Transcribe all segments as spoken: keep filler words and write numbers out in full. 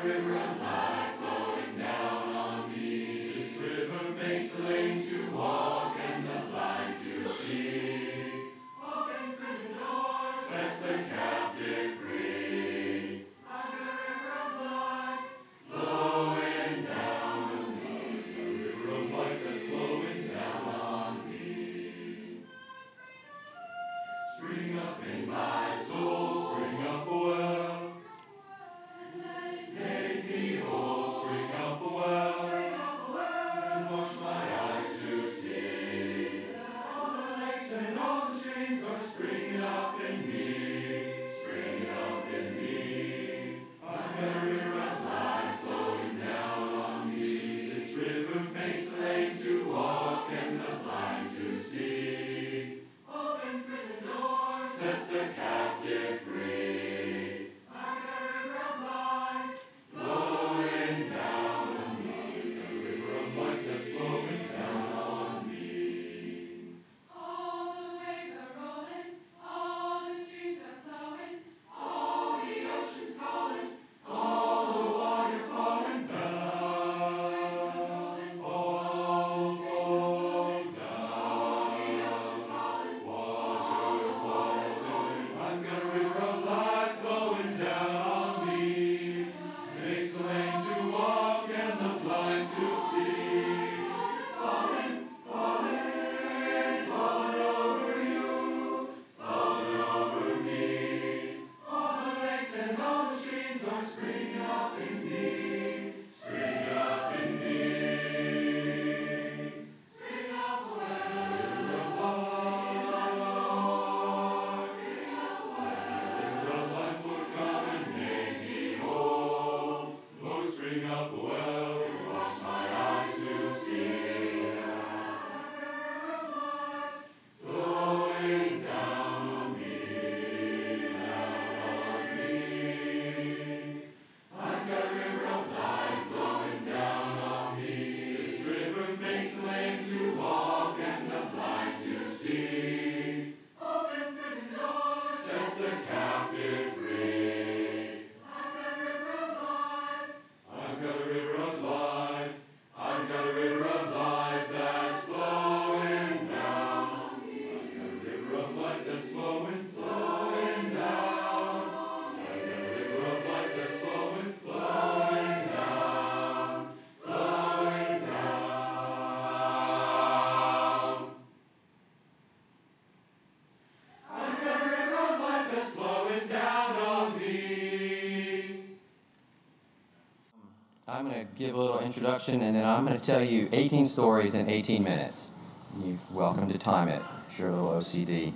I'm going to give a little introduction, and then I'm going to tell you eighteen stories in eighteen minutes. You're welcome to time it if you're a little O C D.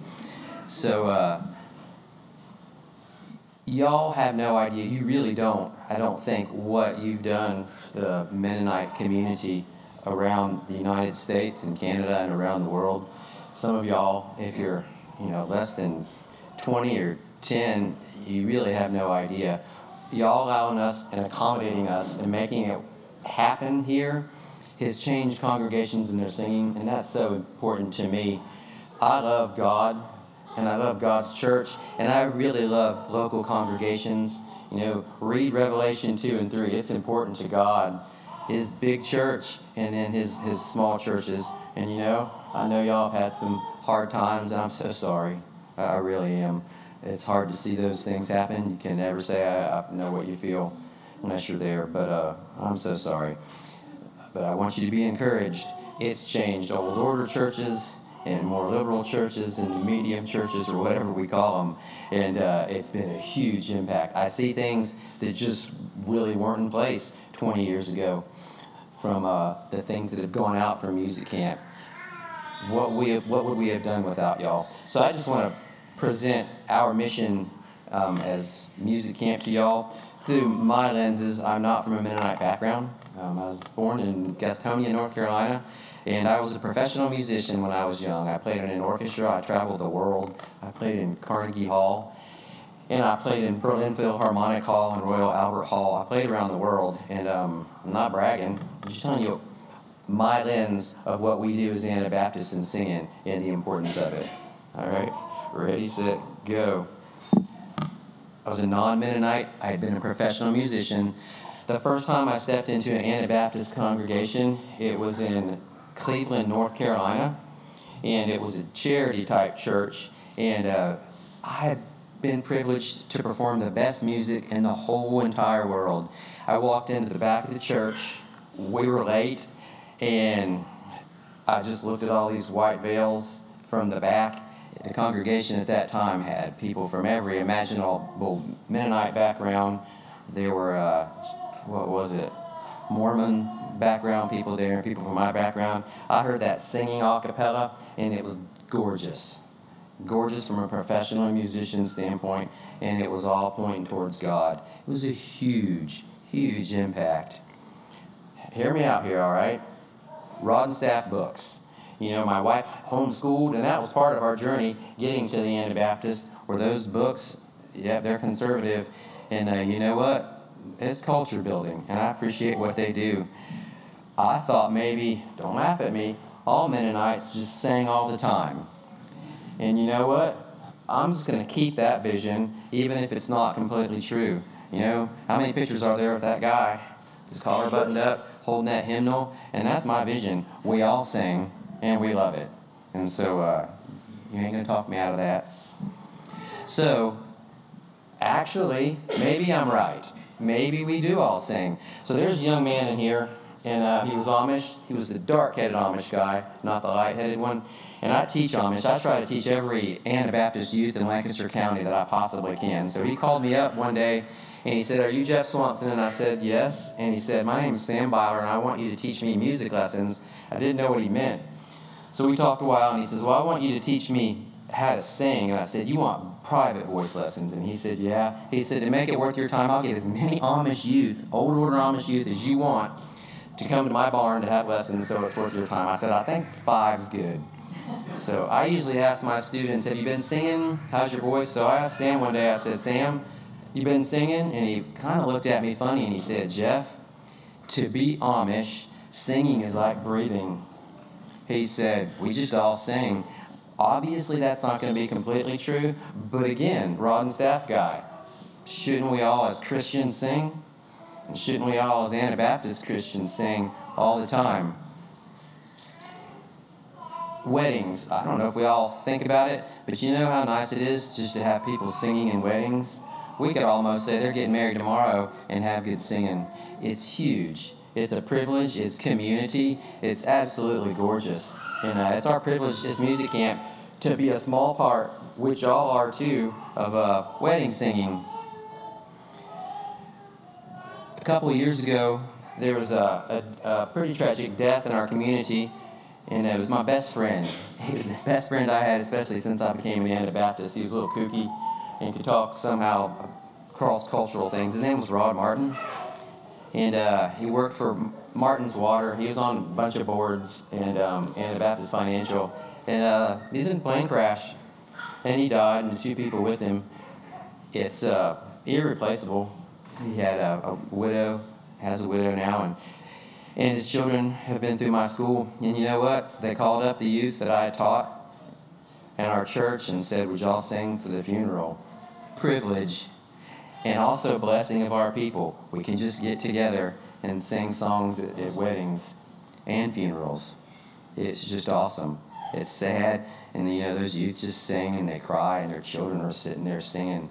So, uh, y'all have no idea, you really don't, I don't think, what you've done for the Mennonite community around the United States and Canada and around the world. Some of y'all, if you're, you know, less than twenty or ten, you really have no idea. Y'all allowing us and accommodating us and making it happen here has changed congregations in their singing, and that's so important to me. I love God, and I love God's church, and I really love local congregations. You know, read Revelation two and three. It's important to God. His big church and then his, his small churches. And, you know, I know y'all have had some hard times, and I'm so sorry. I, I really am. It's hard to see those things happen. You can never say I, I know what you feel unless you're there, but uh, I'm so sorry. But I want you to be encouraged. It's changed. Old order churches and more liberal churches and medium churches, or whatever we call them, and uh, it's been a huge impact. I see things that just really weren't in place twenty years ago from uh, the things that have gone out from music camp. What we what would we have done without y'all? So I just want to present our mission um, as music camp to y'all through my lenses. I'm not from a Mennonite background. Um, I was born in Gastonia, North Carolina, and I was a professional musician when I was young. I played in an orchestra. I traveled the world. I played in Carnegie Hall, and I played in Berlin Philharmonic Hall and Royal Albert Hall. I played around the world, and um, I'm not bragging. I'm just telling you my lens of what we do as Anabaptists and singing and the importance of it. All right? Ready, set, go. I was a non-Mennonite. I had been a professional musician. The first time I stepped into an Anabaptist congregation, it was in Cleveland, North Carolina, and it was a charity-type church, and uh, I had been privileged to perform the best music in the whole entire world. I walked into the back of the church. We were late, and I just looked at all these white veils from the back. The congregation at that time had people from every imaginable Mennonite background. There were, uh, what was it, Mormon background people there, people from my background. I heard that singing a cappella, and it was gorgeous. Gorgeous from a professional musician standpoint, and it was all pointing towards God. It was a huge, huge impact. Hear me out here, all right? Rod and Staff books. You know, my wife homeschooled, and that was part of our journey getting to the Anabaptist, where those books, yeah, they're conservative, and uh, you know what? It's culture building, and I appreciate what they do. I thought maybe, don't laugh at me, all Mennonites just sang all the time. And you know what? I'm just going to keep that vision, even if it's not completely true. You know, how many pictures are there of that guy, his collar buttoned up, holding that hymnal? And that's my vision. We all sing, and we love it. And so, uh, you ain't going to talk me out of that. So, actually, maybe I'm right. Maybe we do all sing. So there's a young man in here, and uh, he was Amish. He was the dark-headed Amish guy, not the light-headed one. And I teach Amish. I try to teach every Anabaptist youth in Lancaster County that I possibly can. So he called me up one day, and he said, "Are you Jeff Swanson?" And I said, "Yes." And he said, "My name is Sam Byler, and I want you to teach me music lessons." I didn't know what he meant. So we talked a while, and he says, "Well, I want you to teach me how to sing." And I said, "You want private voice lessons?" And he said, "Yeah." He said, "To make it worth your time, I'll get as many Amish youth, old order Amish youth, as you want to come to my barn to have lessons so it's worth your time." I said, "I think five's good." So I usually ask my students, "Have you been singing? How's your voice?" So I asked Sam one day, I said, "Sam, you been singing?" And he kind of looked at me funny, and he said, "Jeff, to be Amish, singing is like breathing." He said, "We just all sing." Obviously, that's not going to be completely true, but again, Rod and Staff guy, shouldn't we all as Christians sing? And shouldn't we all as Anabaptist Christians sing all the time? Weddings. I don't know if we all think about it, but you know how nice it is just to have people singing in weddings? We could almost say they're getting married tomorrow and have good singing. It's huge. It's a privilege. It's community. It's absolutely gorgeous. And uh, it's our privilege as Music Camp to be a small part, which y'all are too, of uh, wedding singing. A couple of years ago, there was a, a, a pretty tragic death in our community. And it was my best friend. He was the best friend I had, especially since I became an Anabaptist. He was a little kooky and could talk somehow cross-cultural things. His name was Rod Martin. And uh, he worked for Martin's Water. He was on a bunch of boards and um, Anabaptist Financial. And uh, he was in a plane crash. And he died, and the two people with him. It's uh, irreplaceable. He had a, a widow, has a widow now, and And his children have been through my school. And you know what? They called up the youth that I had taught at our church and said, "Would y'all sing for the funeral?" Privilege. And also blessing of our people. We can just get together and sing songs at, at weddings and funerals. It's just awesome. It's sad. And you know, those youth just sing and they cry and their children are sitting there singing.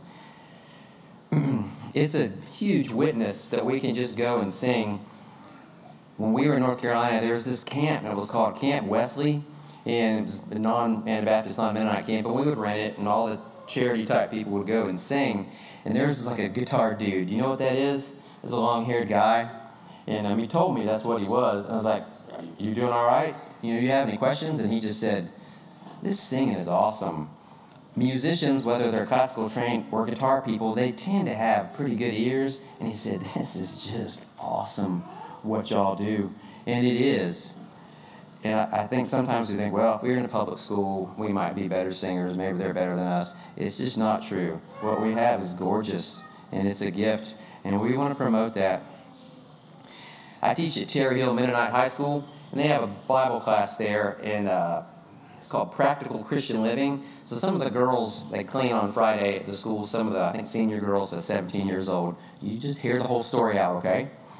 It's a huge witness that we can just go and sing. When we were in North Carolina, there was this camp, and it was called Camp Wesley, and it was a non-Anabaptist, non-Mennonite camp, and we would rent it, and all the charity-type people would go and sing, and there was like a guitar dude. You know what that is? It's a long-haired guy, and um, he told me that's what he was, and I was like, "You doing all right? You know, you have any questions?" And he just said, "This singing is awesome." Musicians, whether they're classical trained or guitar people, they tend to have pretty good ears, and he said, "This is just awesome what y'all do." And it is. And I, I think sometimes we think, well, if we were in a public school, we might be better singers, maybe they're better than us. It's just not true. What we have is gorgeous, and it's a gift, and we want to promote that. I teach at Terry Hill Mennonite High School, and they have a Bible class there, and uh, it's called Practical Christian Living. So some of the girls, they clean on Friday at the school. Some of the, I think, senior girls are seventeen years old. You just hear the whole story out, okay?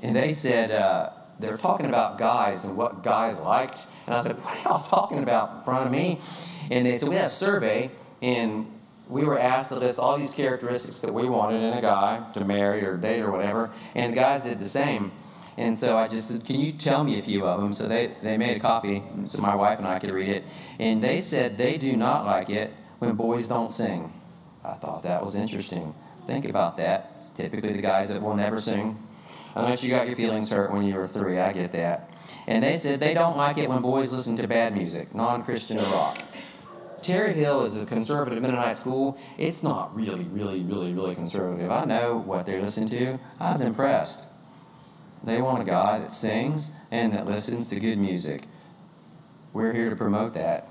and they said, uh, they were talking about guys and what guys liked. And I said, what are y'all talking about in front of me? And they said, we had a survey, and we were asked to list all these characteristics that we wanted in a guy to marry or date or whatever, and the guys did the same. And so I just said, can you tell me a few of them? So they, they made a copy so my wife and I could read it. And they said they do not like it when boys don't sing. I thought that was interesting. Think about that. It's typically the guys that will never sing. Unless you got your feelings hurt when you were three, I get that. And they said they don't like it when boys listen to bad music, non-Christian or rock. Terry Hill is a conservative Mennonite school. It's not really, really, really, really conservative. I know what they listen to. I was impressed. They want a guy that sings and that listens to good music. We're here to promote that.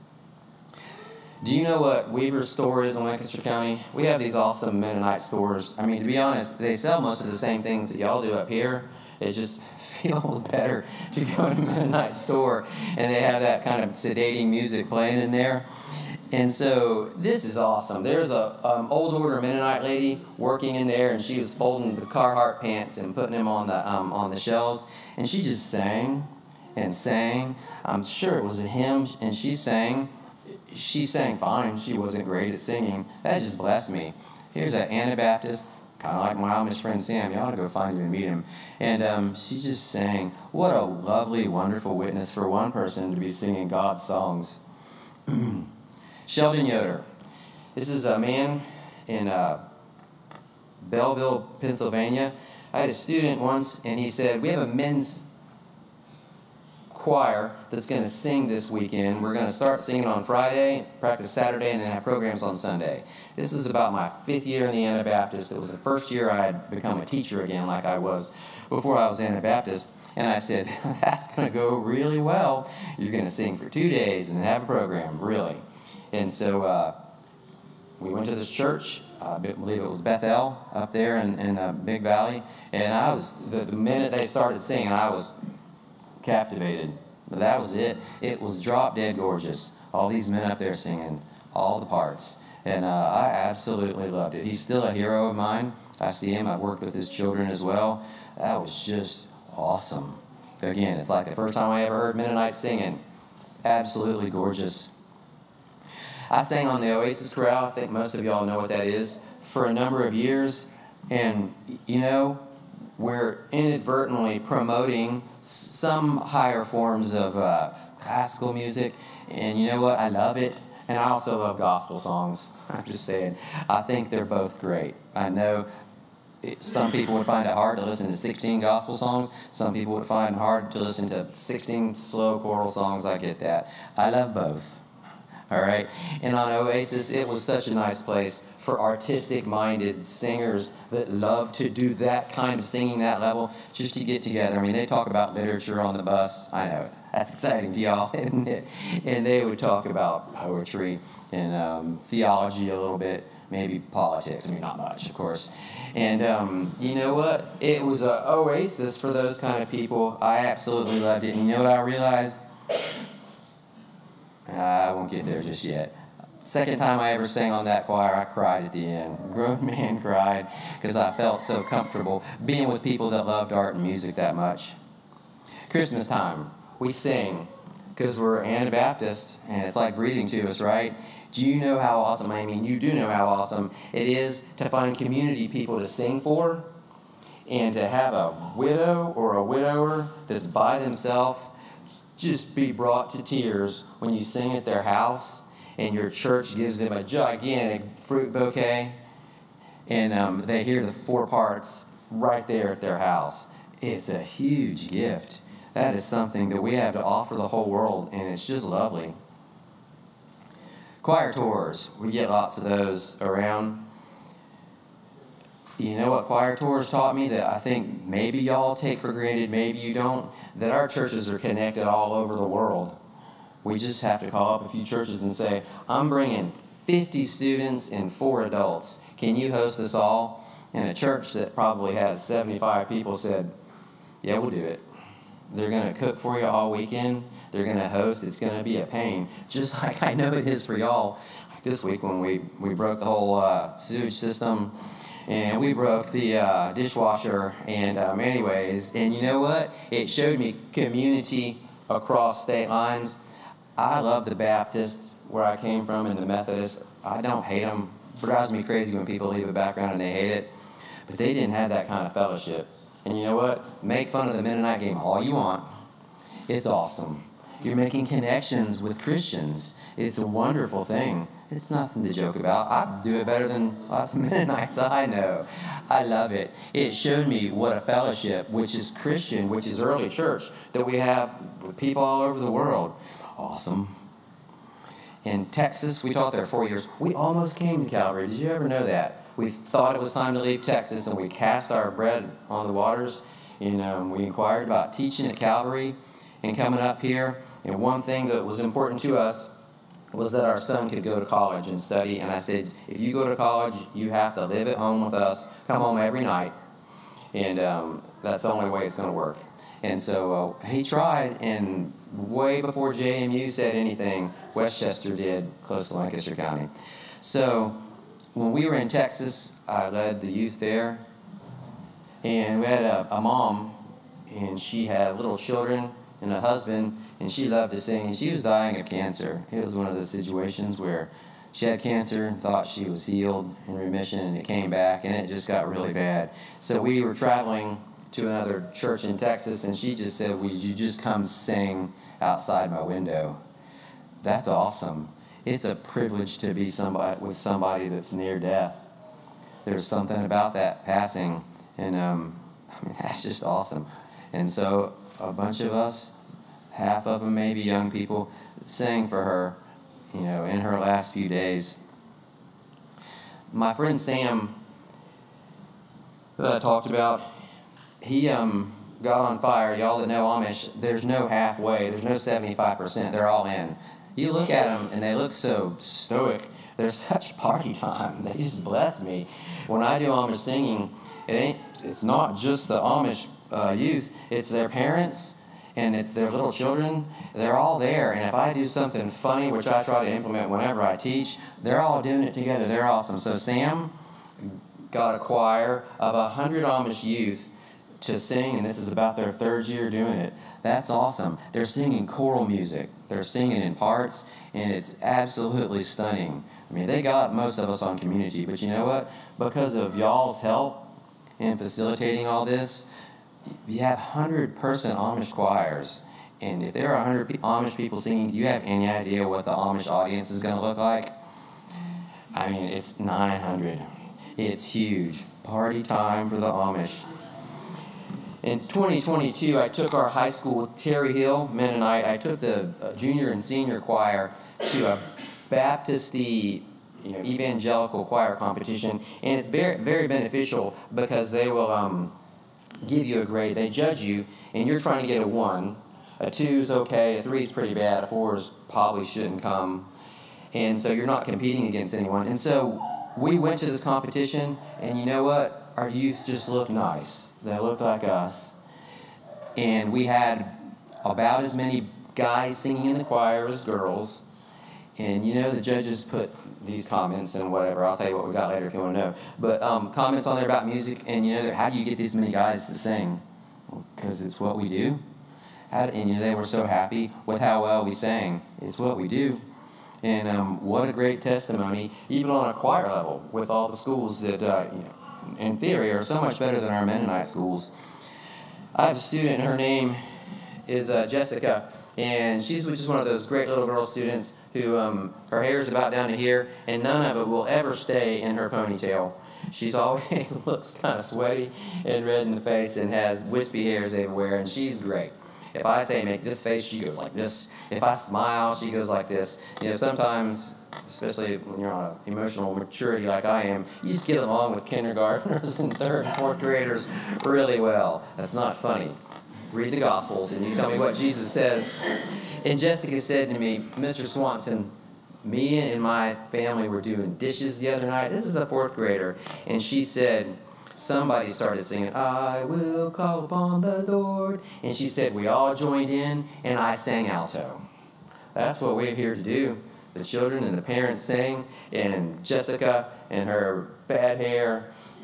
Do you know what Weaver's store is in Lancaster County? We have these awesome Mennonite stores. I mean, to be honest, they sell most of the same things that y'all do up here. It just feels better to go to a Mennonite store and they have that kind of sedating music playing in there. And so this is awesome. There's a um, old order Mennonite lady working in there, and she was folding the Carhartt pants and putting them on the um, on the shelves, and she just sang and sang. I'm sure it was a hymn, and she sang. She sang fine. She wasn't great at singing. That just blessed me. Here's an Anabaptist, kind of like my Amish friend Sam. You ought to go find him and meet him. And um, she just sang. What a lovely, wonderful witness for one person to be singing God's songs. Sheldon Yoder. This is a man in uh, Belleville, Pennsylvania. I had a student once, and he said, we have a men's choir that's going to sing this weekend. We're going to start singing on Friday, practice Saturday, and then have programs on Sunday. This is about my fifth year in the Anabaptist. It was the first year I had become a teacher again like I was before I was Anabaptist. And I said, that's going to go really well. You're going to sing for two days and have a program, really. And so uh, we went to this church. I believe it was Bethel up there in, in uh, Big Valley. And I was, the, the minute they started singing, I was captivated. But that was it. It was drop dead gorgeous. All these men up there singing all the parts. And uh, I absolutely loved it. He's still a hero of mine. I see him. I've worked with his children as well. That was just awesome. Again, it's like the first time I ever heard Mennonites singing. Absolutely gorgeous. I sang on the Oasis Chorale. I think most of y'all know what that is, for a number of years. And, you know, we're inadvertently promoting some higher forms of uh, classical music. And you know what? I love it. And I also love gospel songs. I'm just saying. I think they're both great. I know it, some people would find it hard to listen to sixteen gospel songs. Some people would find it hard to listen to sixteen slow choral songs. I get that. I love both. All right? And on Oasis, it was such a nice place for artistic-minded singers that love to do that kind of singing, that level, just to get together. I mean, they talk about literature on the bus. I know. That's exciting to y'all, isn't it? And they would talk about poetry and um, theology a little bit, maybe politics. I mean, not much, of course. And um, you know what? It was an oasis for those kind of people. I absolutely loved it. And you know what I realized? I won't get there just yet. Second time I ever sang on that choir, I cried at the end. Grown man cried because I felt so comfortable being with people that loved art and music that much. Christmas time, we sing because we're Anabaptist, and it's like breathing to us, right? Do you know how awesome, I mean, you do know how awesome it is to find community people to sing for, and to have a widow or a widower that's by themselves just be brought to tears when you sing at their house and your church gives them a gigantic fruit bouquet, and um, they hear the four parts right there at their house. It's a huge gift. That is something that we have to offer the whole world, and it's just lovely. Choir tours. We get lots of those around. You know what choir tours taught me that I think maybe y'all take for granted, maybe you don't, that our churches are connected all over the world. We just have to call up a few churches and say, I'm bringing fifty students and four adults. Can you host us all? And a church that probably has seventy-five people said, yeah, we'll do it. They're going to cook for you all weekend. They're going to host. It's going to be a pain, just like I know it is for y'all. Like this week when we, we broke the whole uh, sewage system, and we broke the uh, dishwasher. And um, anyways, and you know what? It showed me community across state lines. I love the Baptists where I came from and the Methodists. I don't hate them. It drives me crazy when people leave a background and they hate it. But they didn't have that kind of fellowship. And you know what? Make fun of the Mennonite game all you want. It's awesome. You're making connections with Christians. It's a wonderful thing. It's nothing to joke about. I do it better than a lot of the Mennonites I know. I love it. It showed me what a fellowship, which is Christian, which is early church, that we have with people all over the world. Awesome. In Texas, we taught there four years. We almost came to Calvary. Did you ever know that? We thought it was time to leave Texas, and we cast our bread on the waters. And um, we inquired about teaching at Calvary and coming up here. And one thing that was important to us was that our son could go to college and study. And I said, if you go to college, you have to live at home with us, come home every night. And um, that's the only way it's going to work. And so uh, he tried, and way before J M U said anything, Westchester did, close to Lancaster County. So when we were in Texas, I led the youth there. And we had a, a mom, and she had little children and a husband, and she loved to sing, and she was dying of cancer. It was one of those situations where she had cancer and thought she was healed in remission, and it came back, and it just got really bad. So we were traveling to another church in Texas, and she just said, "Will you just come sing outside my window?" That's awesome. It's a privilege to be somebody with somebody that's near death. There's something about that passing, and um, I mean, that's just awesome. And so a bunch of us, half of them maybe young people, sang for her, you know, in her last few days. My friend Sam, that I talked about, he um, got on fire. Y'all that know Amish, there's no halfway. There's no seventy-five percent. They're all in. You look at them, and they look so stoic. They're such party time. They just bless me. When I do Amish singing, it ain't. It's not just the Amish uh, youth. It's their parents, and it's their little children. They're all there. And if I do something funny, which I try to implement whenever I teach, they're all doing it together. They're awesome. So Sam got a choir of a hundred Amish youth to sing, and this is about their third year doing it. That's awesome. They're singing choral music. They're singing in parts, and it's absolutely stunning. I mean, they got most of us on community, but you know what? Because of y'all's help in facilitating all this, you have hundred-person Amish choirs, and if there are a hundred Amish people singing, do you have any idea what the Amish audience is going to look like? I mean, it's nine hundred. It's huge. Party time for the Amish. In twenty twenty-two, I took our high school, Terry Hill Mennonite, I took the uh, junior and senior choir to a Baptist-y, you know, evangelical choir competition, and it's very, very beneficial because they will um, give you a grade. They judge you, and you're trying to get a one. A two's okay, a three's pretty bad, a four's probably shouldn't come, and so you're not competing against anyone. And so we went to this competition, and you know what? Our youth just looked nice. They looked like us. And we had about as many guys singing in the choir as girls. And you know, the judges put these comments and whatever. I'll tell you what we got later if you want to know. But um, comments on there about music. And you know, how do you get this many guys to sing? Because well, it's what we do. How do, and you know, they were so happy with how well we sang. It's what we do. And um, what a great testimony, even on a choir level, with all the schools that, uh, you know, in theory, are so much better than our Mennonite schools. I have a student, and her name is uh, Jessica, and she's just one of those great little girl students who um, her hair is about down to here, and none of it will ever stay in her ponytail. She's always looks kind of sweaty and red in the face and has wispy hairs everywhere, and she's great. If I say make this face, she goes like this. If I smile, she goes like this. You know, sometimes, especially when you're on an emotional maturity like I am, you just get along with kindergartners and third and fourth graders really well. That's not funny. Read the Gospels and you tell me what Jesus says. And Jessica said to me, Mister Swanson, me and my family were doing dishes the other night. This is a fourth grader. And she said, somebody started singing, I will call upon the Lord. And she said, we all joined in, and I sang alto. That's what we're here to do. The children and the parents sang, and Jessica and her bad hair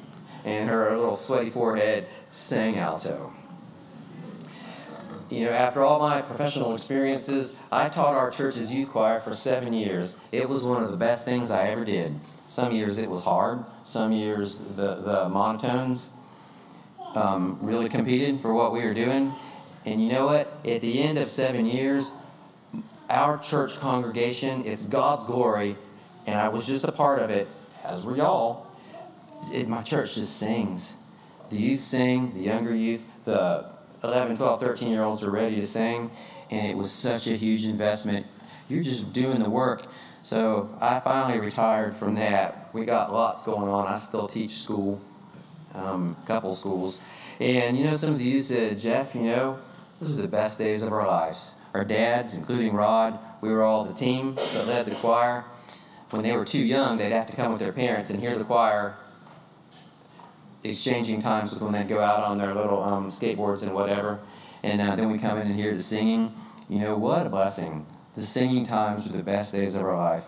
and her little sweaty forehead sang alto. You know, after all my professional experiences, I taught our church's youth choir for seven years. It was one of the best things I ever did. Some years it was hard. Some years the, the monotones um, really competed for what we were doing. And you know what? At the end of seven years, our church congregation, it's God's glory, and I was just a part of it, as were y'all. It, my church just sings. The youth sing, the younger youth, the eleven, twelve, thirteen-year-olds are ready to sing, and it was such a huge investment. You're just doing the work. So I finally retired from that. We got lots going on. I still teach school, um, a couple schools. And, you know, some of the youth said, Jeff, you know, those are the best days of our lives. Our dads, including Rod, we were all the team that led the choir. When they were too young, they'd have to come with their parents and hear the choir exchanging times with when they'd go out on their little um, skateboards and whatever. And uh, then we come in and hear the singing. You know, what a blessing. The singing times were the best days of our life.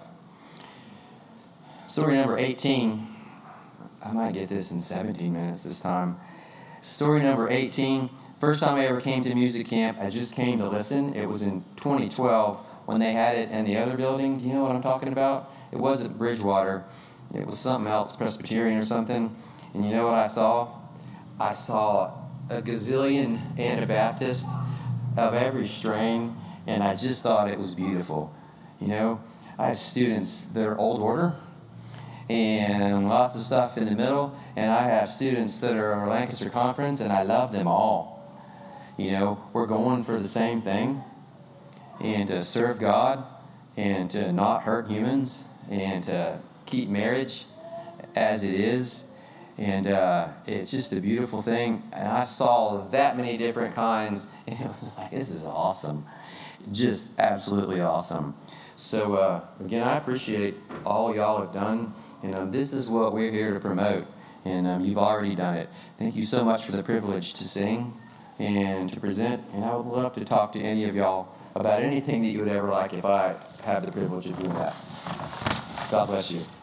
Story number eighteen. I might get this in seventeen minutes this time. Story number eighteen. First time I ever came to music camp, I just came to listen. It was in twenty twelve when they had it in the other building. Do you know what I'm talking about? It wasn't Bridgewater. It was something else, Presbyterian or something. And you know what I saw? I saw a gazillion Anabaptists of every strain, and I just thought it was beautiful. You know, I have students that are old order, and lots of stuff in the middle, and I have students that are Lancaster Conference, and I love them all. You know, we're going for the same thing, and to serve God, and to not hurt humans, and to keep marriage as it is. And uh, it's just a beautiful thing. And I saw that many different kinds, and it was like, this is awesome. Just absolutely awesome. So, uh, again, I appreciate all y'all have done. You know, this is what we're here to promote, and um, you've already done it. Thank you so much for the privilege to sing and to present, and I would love to talk to any of y'all about anything that you would ever like if I have the privilege of doing that. God bless you.